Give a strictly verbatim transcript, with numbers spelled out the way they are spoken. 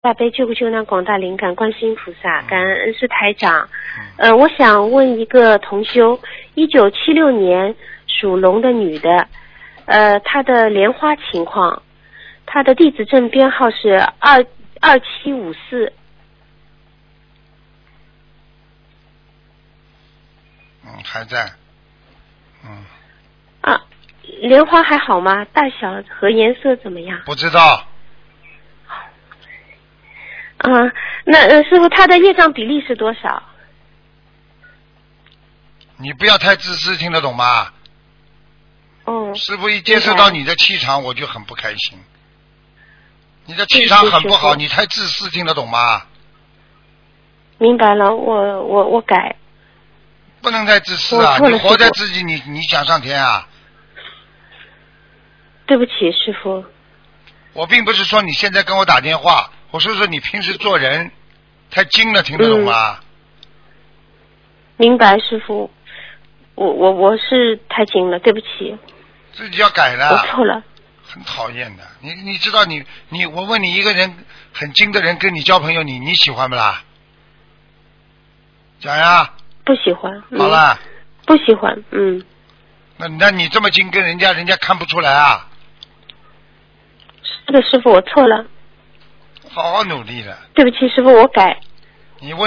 大悲救苦救难广大灵感观世音菩萨，感恩恩师台长。呃，我想问一个同修，一九七六年属龙的女的，呃，她的莲花情况，她的地址证编号是二二七五四。 嗯，还在。嗯。 啊，莲花还好吗？大小和颜色怎么样？ 不知道。 啊，那呃，师傅，他的业障比例是多少？ 你不要太自私，听得懂吗？ 哦。 师傅一接受到你的气场，我就很不开心。你的气场很不好，你太自私，听得懂吗？ 明白了，我我我改。 不能太自私啊！你活在自己，你你想上天啊？ 对不起，师傅。 我并不是说你现在跟我打电话，我说说你平时做人太精了，听得懂吗？ 嗯、明白，师傅。我我我是太精了，对不起。 自己要改的。 我错了。 很讨厌的，你你知道你你我问你，一个人很精的人跟你交朋友，你你喜欢不啦？讲呀。 不喜欢。 好了。 嗯、不喜欢，嗯。 那那你这么精跟人家，人家看不出来啊？ 是的，师傅，我错了。 好好努力的。 对不起，师傅，我改。 你问。